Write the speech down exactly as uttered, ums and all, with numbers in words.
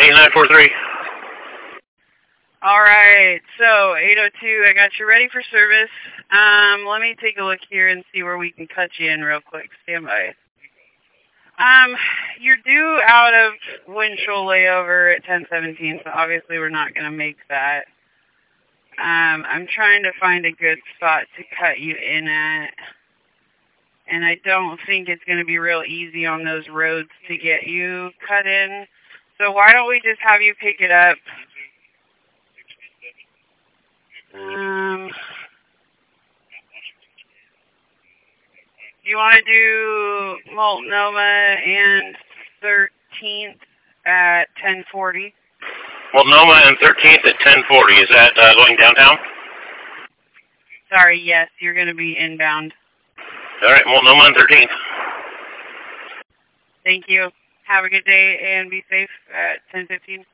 eight nine four three. All right, so eight oh two, I got you ready for service. Um, let me take a look here and see where we can cut you in real quick. Stand by. Um, you're due out of Winchell layover at ten seventeen, so obviously we're not going to make that. Um, I'm trying to find a good spot to cut you in at. And I don't think it's going to be real easy on those roads to get you cut in. So why don't we just have you pick it up? Um, you want to do Multnomah and thirteenth at ten forty? Multnomah and thirteenth at ten forty. Is that uh, going downtown? Sorry, yes, you're going to be inbound. All right, Multnomah and thirteenth. Thank you. Have a good day and be safe at ten fifteen.